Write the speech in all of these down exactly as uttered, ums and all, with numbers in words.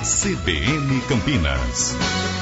C B N Campinas.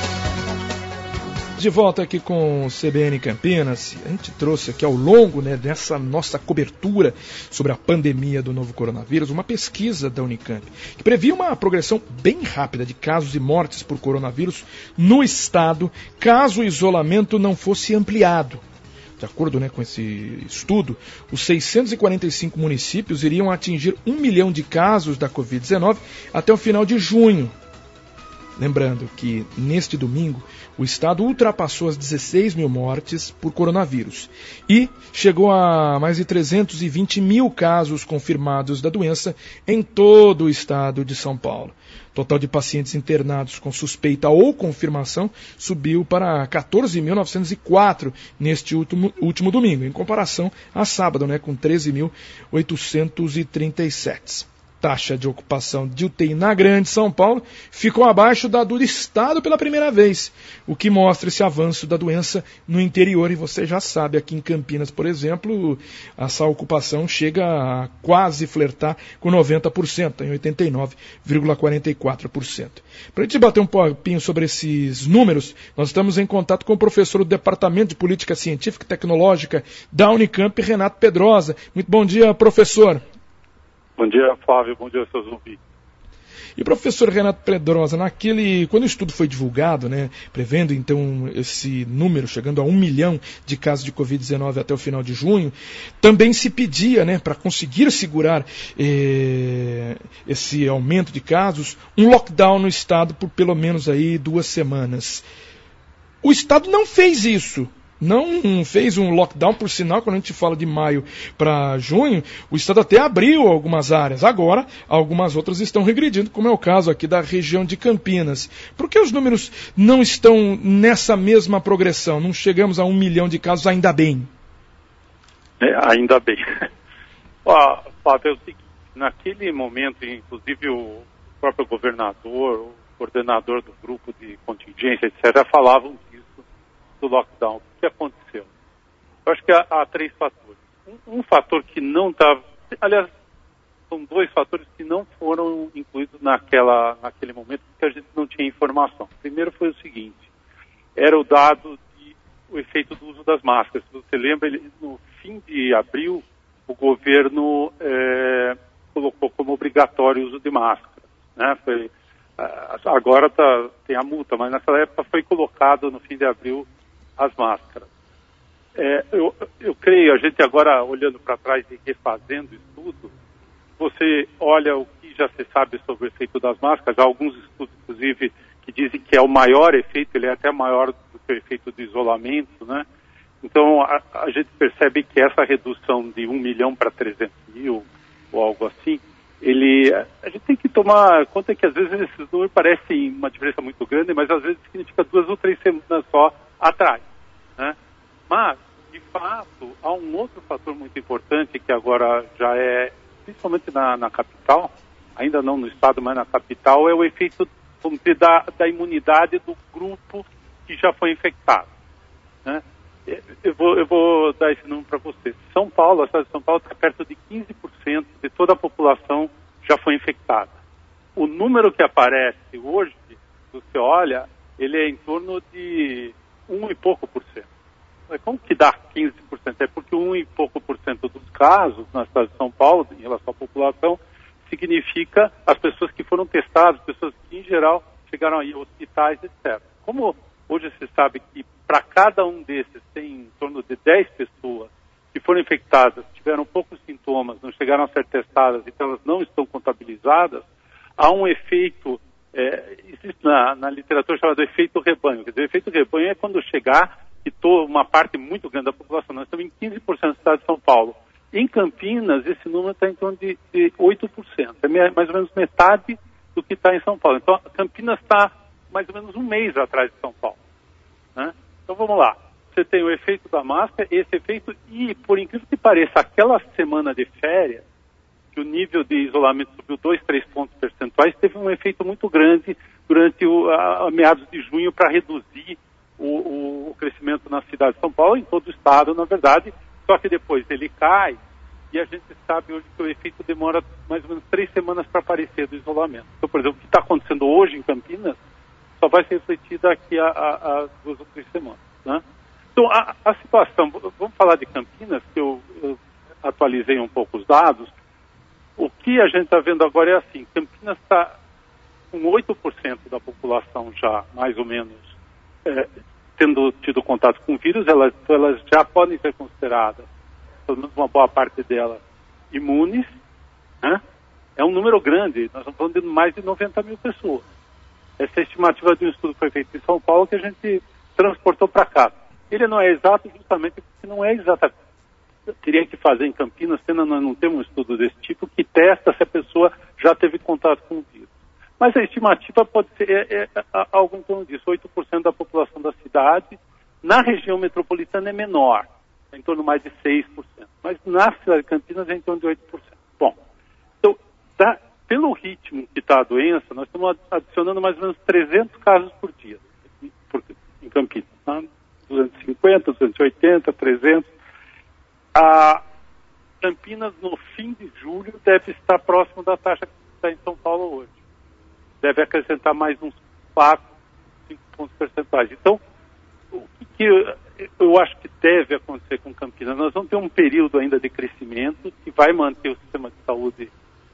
De volta aqui com o C B N Campinas, a gente trouxe aqui ao longo, né, dessa nossa cobertura sobre a pandemia do novo coronavírus, uma pesquisa da Unicamp, que previa uma progressão bem rápida de casos e mortes por coronavírus no estado, caso o isolamento não fosse ampliado. De acordo, né, com esse estudo, os seiscentos e quarenta e cinco municípios iriam atingir um milhão de casos da covid dezenove até o final de junho. Lembrando que, neste domingo, o estado ultrapassou as dezesseis mil mortes por coronavírus e chegou a mais de trezentos e vinte mil casos confirmados da doença em todo o estado de São Paulo. O total de pacientes internados com suspeita ou confirmação subiu para quatorze mil novecentos e quatro neste último, último domingo, em comparação a sábado, né, com treze mil oitocentos e trinta e sete. Taxa de ocupação de U T I na Grande São Paulo ficou abaixo da do estado pela primeira vez, o que mostra esse avanço da doença no interior. E você já sabe, aqui em Campinas, por exemplo, essa ocupação chega a quase flertar com noventa por cento, em oitenta e nove vírgula quarenta e quatro por cento. Para a gente bater um pouquinho sobre esses números, nós estamos em contato com o professor do Departamento de Política Científica e Tecnológica da Unicamp, Renato Pedrosa. Muito bom dia, professor. Bom dia, Flávio. Bom dia, seus ouvintes. E professor Renato Pedrosa, naquele, quando o estudo foi divulgado, né, prevendo então esse número chegando a um milhão de casos de covid dezenove até o final de junho, também se pedia, né, para conseguir segurar eh, esse aumento de casos, um lockdown no estado por pelo menos aí duas semanas. O estado não fez isso. Não fez um lockdown, por sinal, quando a gente fala de maio para junho, o estado até abriu algumas áreas. Agora, algumas outras estão regredindo, como é o caso aqui da região de Campinas. Por que os números não estão nessa mesma progressão? Não chegamos a um milhão de casos, ainda bem? É, ainda bem. Ó, Flávio, é o seguinte, naquele momento, inclusive o próprio governador, o coordenador do grupo de contingência, etcétera, falavam disso do lockdown. O que aconteceu? Eu acho que há, há três fatores. Um, um fator que não estava... Aliás, são dois fatores que não foram incluídos naquela, naquele momento, porque a gente não tinha informação. O primeiro foi o seguinte, era o dado de o efeito do uso das máscaras. Se você lembra, ele, no fim de abril, o governo é, colocou como obrigatório o uso de máscaras, né? Foi, agora tá, tem a multa, mas naquela época foi colocado no fim de abril as máscaras. É, eu, eu creio, a gente agora olhando para trás e refazendo o estudo, você olha o que já se sabe sobre o efeito das máscaras, há alguns estudos, inclusive, que dizem que é o maior efeito, ele é até maior do que o efeito do isolamento, né? Então, a, a gente percebe que essa redução de um milhão para trezentos mil, ou algo assim, ele, a gente tem que tomar conta que às vezes esses números parecem uma diferença muito grande, mas às vezes significa duas ou três semanas só atrás, né? Mas, de fato, há um outro fator muito importante que agora já é, principalmente na, na capital, ainda não no estado, mas na capital, é o efeito, vamos dizer, da, da imunidade do grupo que já foi infectado, né? Eu vou, eu vou dar esse número para você. São Paulo, a cidade de São Paulo está perto de quinze por cento de toda a população já foi infectada. O número que aparece hoje, se você olha, ele é em torno de um e pouco por cento. Como que dá quinze por cento? É porque um e pouco por cento dos casos na cidade de São Paulo, em relação à população, significa as pessoas que foram testadas, pessoas que, em geral, chegaram aí a hospitais, etcétera. Como hoje se sabe que para cada um desses tem em torno de dez pessoas que foram infectadas, tiveram poucos sintomas, não chegaram a ser testadas, então elas não estão contabilizadas, há um efeito, é, existe na, na literatura chamado efeito rebanho. Quer dizer, o efeito rebanho é quando chegar e to, uma parte muito grande da população. Nós estamos em quinze por cento da cidade de São Paulo. Em Campinas, esse número está em torno de, de oito por cento. É mais ou menos metade do que está em São Paulo. Então, Campinas está mais ou menos um mês atrás de São Paulo, né? Então, vamos lá. Você tem o efeito da máscara, esse efeito, e, por incrível que pareça, aquela semana de férias, que o nível de isolamento subiu dois, três pontos percentuais, teve um efeito muito grande durante o, a, a meados de junho para reduzir o, o, o crescimento na cidade de São Paulo, em todo o estado, na verdade, só que depois ele cai e a gente sabe hoje que o efeito demora mais ou menos três semanas para aparecer do isolamento. Então, por exemplo, o que está acontecendo hoje em Campinas só vai ser refletido daqui a, a, a duas ou três semanas, né? Então, a, a situação, vamos falar de Campinas, que eu, eu atualizei um pouco os dados. O que a gente está vendo agora é assim, Campinas está com oito por cento da população já, mais ou menos, é, tendo tido contato com o vírus, elas, elas já podem ser consideradas, pelo menos uma boa parte delas, imunes, né? É um número grande, nós estamos falando de mais de noventa mil pessoas. Essa é a estimativa de um estudo que foi feito em São Paulo que a gente transportou para cá. Ele não é exato justamente porque não é exato. Teria que fazer em Campinas, pena nós não temos um estudo desse tipo que testa se a pessoa já teve contato com o vírus. Mas a estimativa pode ser é, é, é, algo em torno disso, oito por cento da população da cidade. Na região metropolitana é menor, é em torno mais de seis por cento. Mas na cidade de Campinas é em torno de oito por cento. Bom, então, da, pelo ritmo que está a doença, nós estamos adicionando mais ou menos trezentos casos por dia por, em Campinas, tá? duzentos e cinquenta, duzentos e oitenta, trezentos. A Campinas, no fim de julho, deve estar próximo da taxa que está em São Paulo hoje. Deve acrescentar mais uns quatro, cinco pontos percentuais. Então, o que, que eu, eu acho que deve acontecer com Campinas? Nós vamos ter um período ainda de crescimento que vai manter o sistema de saúde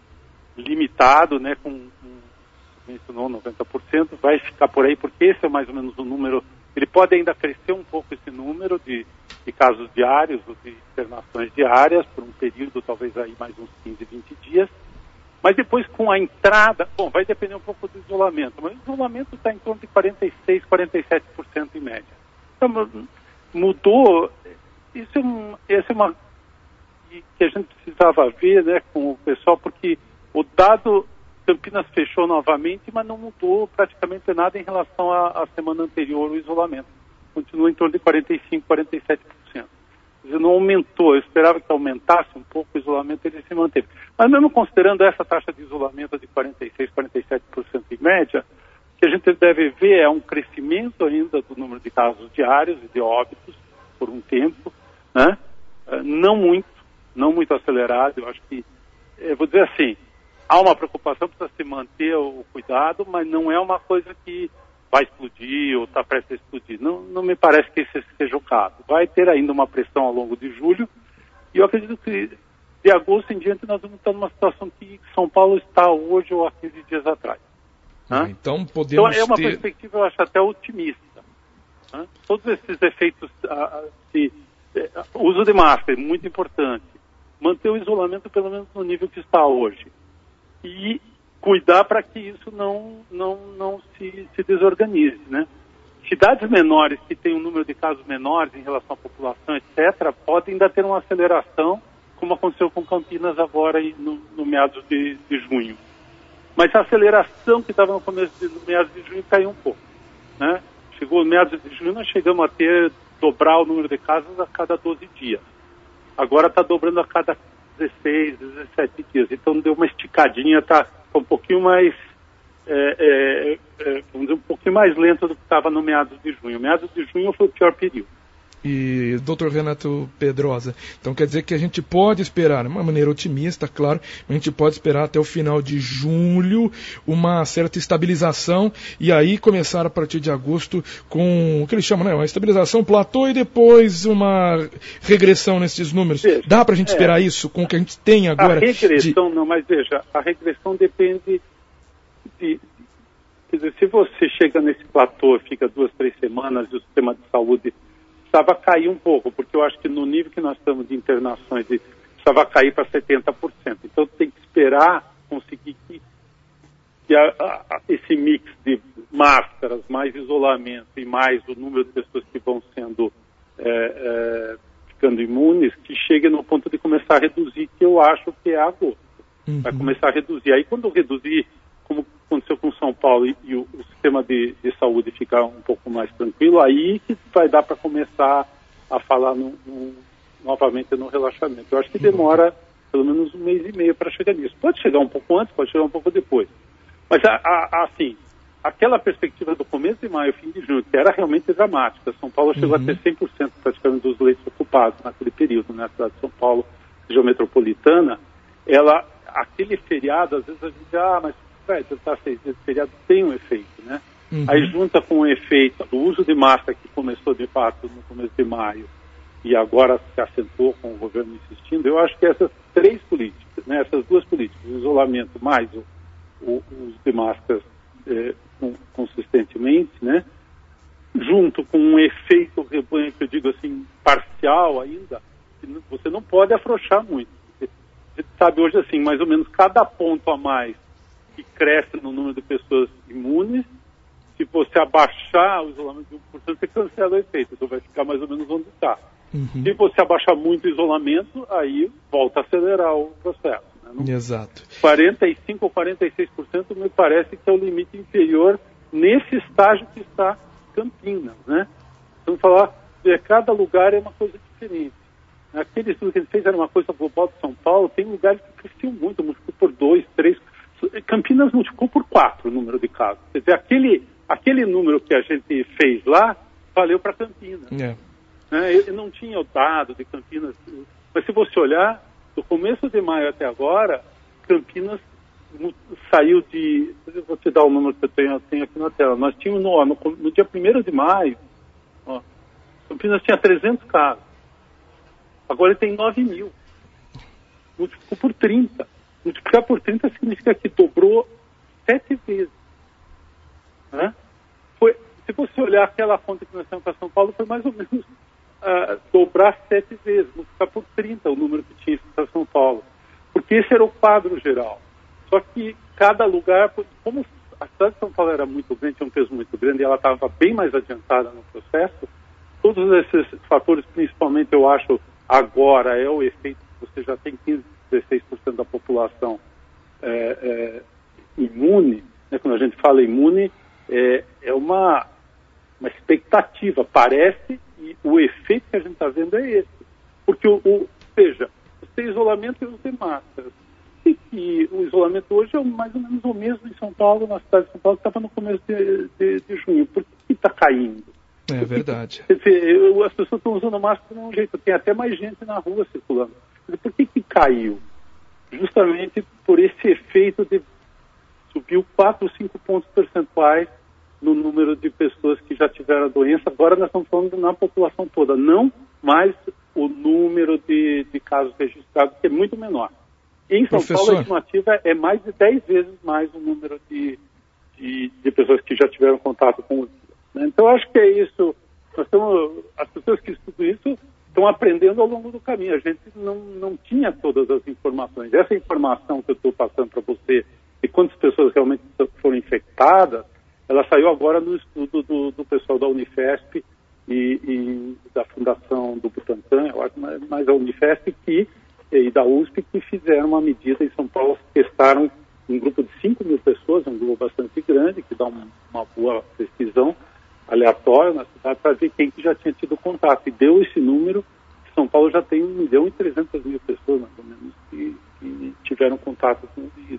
limitado, né, com, com mencionou noventa por cento, vai ficar por aí, porque esse é mais ou menos o número. Ele pode ainda crescer um pouco esse número de, de casos diários, ou de internações diárias, por um período talvez aí mais uns quinze, vinte dias. Mas depois com a entrada, bom, vai depender um pouco do isolamento, mas o isolamento está em torno de quarenta e seis, quarenta e sete por cento em média. Então, mudou, isso é, um, essa é uma que a gente precisava ver, né, com o pessoal, porque o dado Campinas fechou novamente, mas não mudou praticamente nada em relação à, à semana anterior, o isolamento. Continua em torno de quarenta e cinco, quarenta e sete por cento. Quer dizer, não aumentou. Eu esperava que aumentasse um pouco o isolamento, ele se manteve. Mas mesmo considerando essa taxa de isolamento de quarenta e seis, quarenta e sete por cento em média, o que a gente deve ver é um crescimento ainda do número de casos diários e de óbitos por um tempo, né? Não muito, não muito acelerado. Eu acho que, eu vou dizer assim, há uma preocupação, precisa se manter o cuidado, mas não é uma coisa que vai explodir ou está prestes a explodir. Não, não me parece que esse seja o caso. Vai ter ainda uma pressão ao longo de julho, e eu acredito que de agosto em diante nós vamos estar numa situação que São Paulo está hoje ou há quinze dias atrás. Ah, então podemos então é uma ter... perspectiva, eu acho, até otimista. Né? Todos esses efeitos, ah, de, eh, uso de máscara, muito importante. Manter o isolamento pelo menos no nível que está hoje. E cuidar para que isso não, não, não se, se desorganize, né? Cidades menores que têm um número de casos menores em relação à população, etcétera, podem ainda ter uma aceleração, como aconteceu com Campinas agora no, no meados de, de junho. Mas a aceleração que estava no começo de no meados de junho caiu um pouco, né? Chegou no meados de junho, nós chegamos a ter, dobrar o número de casos a cada doze dias. Agora está dobrando a cada dezesseis, dezessete dias. Então deu uma esticadinha, está um pouquinho mais, é, é, é, vamos dizer, um pouquinho mais lento do que estava no meados de junho. Meados de junho foi o pior período. E doutor Renato Pedrosa, então quer dizer que a gente pode esperar, de uma maneira otimista, claro, a gente pode esperar até o final de julho uma certa estabilização e aí começar a partir de agosto com o que eles chamam, né, uma estabilização, platô e depois uma regressão nesses números. Veja, dá para a gente é, esperar isso com o que a gente tem agora? A regressão, de... não, mas veja, a regressão depende de... Quer dizer, se você chega nesse platô, fica duas, três semanas e o sistema de saúde precisava cair um pouco, porque eu acho que no nível que nós estamos de internações, precisava cair para setenta por cento. Então tem que esperar conseguir que, que a, a, esse mix de máscaras, mais isolamento e mais o número de pessoas que vão sendo é, é, ficando imunes, que chegue no ponto de começar a reduzir, que eu acho que é agosto. Uhum. Vai começar a reduzir. Aí quando reduzir, como aconteceu com São Paulo e, e o, o sistema de, de saúde ficar um pouco mais tranquilo, aí que vai dar para começar a falar no, no, novamente no relaxamento. Eu acho que demora pelo menos um mês e meio para chegar nisso. Pode chegar um pouco antes, pode chegar um pouco depois. Mas, a, a, assim, aquela perspectiva do começo de maio, fim de junho, que era realmente dramática. São Paulo chegou uhum. a ter cem por cento praticamente dos leitos ocupados naquele período, né? A cidade de São Paulo, região metropolitana, ela, aquele feriado, às vezes a gente, ah, mas vai tentar seis vezes feriado, tem um efeito, né? Uhum. Aí junta com o efeito do uso de máscara que começou de fato no começo de maio e agora se acentuou com o governo insistindo, eu acho que essas três políticas, né, essas duas políticas, o isolamento mais o, o, o uso de máscaras eh, consistentemente, né, junto com um efeito rebanho, que eu digo assim, parcial ainda, você não pode afrouxar muito. A gente sabe hoje assim, mais ou menos cada ponto a mais que cresce no número de pessoas imunes, se você abaixar o isolamento de um por cento, você cancela o efeito, então vai ficar mais ou menos onde está. Uhum. Se você abaixar muito o isolamento, aí volta a acelerar o processo. Né? Não... Exato. quarenta e cinco por cento ou quarenta e seis por cento me parece que é o limite inferior nesse estágio que está Campinas, né? Vamos falar, de cada lugar é uma coisa diferente. Aquele estudo que a gente fez era uma coisa global de São Paulo, tem lugares que cresceu muito, multiplicou por dois, três. Campinas multiplicou por quatro o número de casos. Quer dizer, aquele, aquele número que a gente fez lá, valeu para Campinas. É. É, eu não tinha o dado de Campinas, mas se você olhar, do começo de maio até agora, Campinas saiu de... Eu vou te dar o número que eu tenho, eu tenho aqui na tela. Nós tínhamos no, no, no dia primeiro de maio, ó, Campinas tinha trezentos casos. Agora ele tem nove mil. Multiplicou por trinta. Multiplicar por trinta significa que dobrou sete vezes. Né? Foi, se você olhar aquela conta que nós temos para São Paulo, foi mais ou menos uh, dobrar sete vezes, multiplicar por trinta o número que tinha para São Paulo. Porque esse era o quadro geral. Só que cada lugar, como a cidade de São Paulo era muito grande, tinha um peso muito grande, e ela estava bem mais adiantada no processo, todos esses fatores, principalmente eu acho, agora é o efeito que você já tem quinze, dezesseis por cento da população é, é, imune, né? Quando a gente fala imune, é, é uma, uma expectativa, parece, e o efeito que a gente está vendo é esse. Porque, o, o, veja, você isolamento e uso de máscaras. E que o isolamento hoje é mais ou menos o mesmo em São Paulo, na cidade de São Paulo, que estava no começo de, de, de junho. Por que está caindo? É verdade. Porque, eu, as pessoas estão usando máscara de um jeito, tem até mais gente na rua circulando. Por que que caiu? Justamente por esse efeito de subiu quatro, cinco pontos percentuais no número de pessoas que já tiveram a doença. Agora nós estamos falando na população toda, não mais o número de, de casos registrados, que é muito menor. Em São Professor... Paulo, a estimativa é mais de dez vezes mais o número de, de, de pessoas que já tiveram contato com o vírus. Né? Então, acho que é isso. Nós estamos, as pessoas que estudam isso estão aprendendo ao longo do caminho. A gente não, não tinha todas as informações. Essa informação que eu estou passando para você, de quantas pessoas realmente foram infectadas, ela saiu agora no estudo do, do pessoal da Unifesp e, e da Fundação do Butantan, eu acho, mas a Unifesp que, e da U S P, que fizeram uma medida em São Paulo, testaram um grupo de cinco mil pessoas, um grupo bastante grande, que dá uma, uma boa precisão aleatória na cidade, para ver quem que já tinha tido contato. E deu esse número, São Paulo já tem um milhão e trezentas mil pessoas, mais ou menos, que, que tiveram contato com o vírus.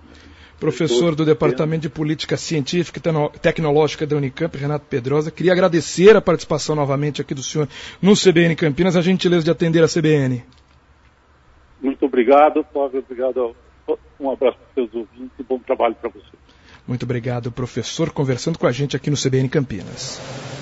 Professor do Departamento de Política Científica e Tecnológica da Unicamp, Renato Pedrosa, queria agradecer a participação novamente aqui do senhor no C B N Campinas, a gentileza de atender a C B N. Muito obrigado, Flávio, obrigado. Um abraço para os seus ouvintes e bom trabalho para você. Muito obrigado, professor, conversando com a gente aqui no C B N Campinas.